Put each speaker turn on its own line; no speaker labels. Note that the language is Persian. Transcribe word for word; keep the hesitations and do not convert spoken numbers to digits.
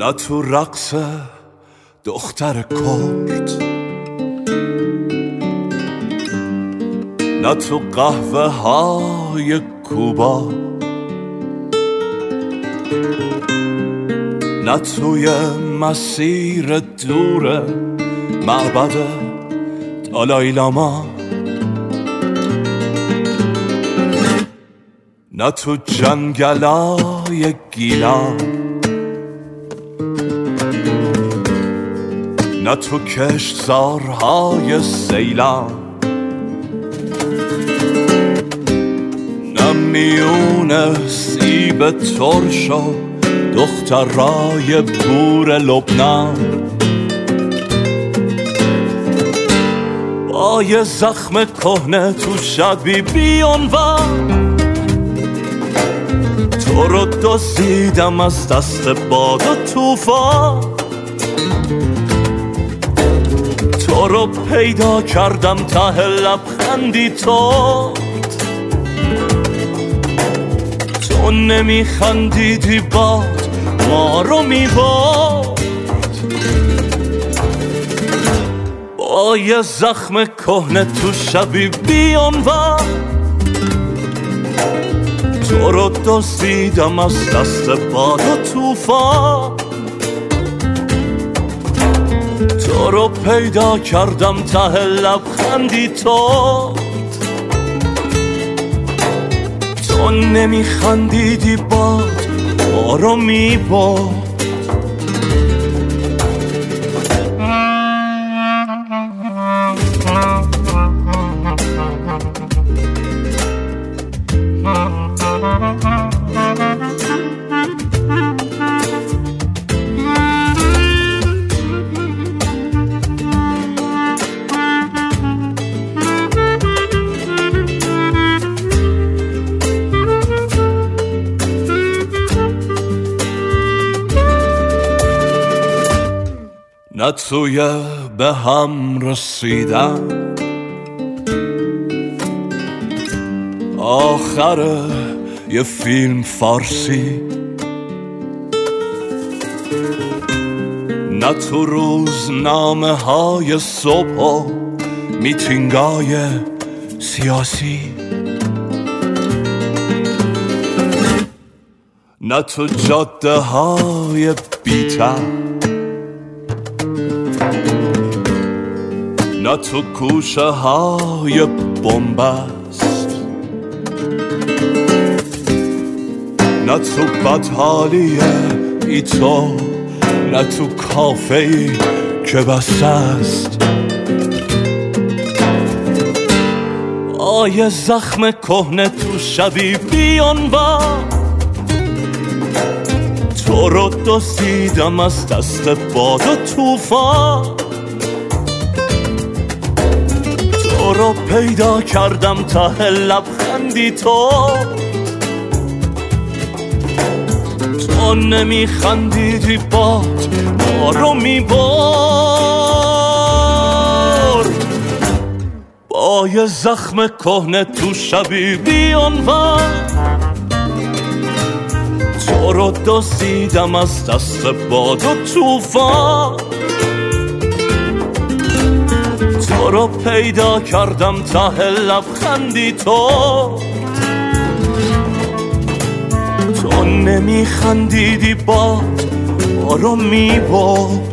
نه تو رقص دختر کرد، نه تو قهوه های کوبا، نه توی مسیر دور معبد دالای لاما، نه تو جنگلای گیلان، نه تو کشتزارهای سیلان، نه میون سیب ترش و دخترای بور لبنان، با یه زخم کهنه تو شبی بیانوان، تو رو دزدیدم از دست باد و طوفان، تو رو پیدا کردم ته لبخندی تو، تو نمیخندیدی باد ما رو میبرد، با یه زخم کهنه تو شبی بیانوان، تو رو دزدیدم از دست باد و طوفان، تو رو پیدا کردم ته لبخندی تو، تو نمیخندیدی باد ما رو میبرد. نه توی به هم رسیدن آخر یه فیلم فارسی، نه تو روزنامه های صبح و میتینگای سیاسی، نه تو جاده های بی‌تر، نه تو کوشه های بنبست، نه تو بدحالی ای تو، نه تو کافه‌ای که بسته است، آیه زخم کهنه تو شبی بیانوان، تو رو دزدیدم از دست باد و طوفان، تو رو پیدا کردم ته لبخندی تو، تو نمیخندیدی باد ما رو میبرد، با یه زخم کهنه تو شبی بیانوان، تو رو دزدیدم از دست باد و طوفان، تو رو پیدا کردم ته لبخندی تو، تو نمیخندیدی باد ما رو میبرد.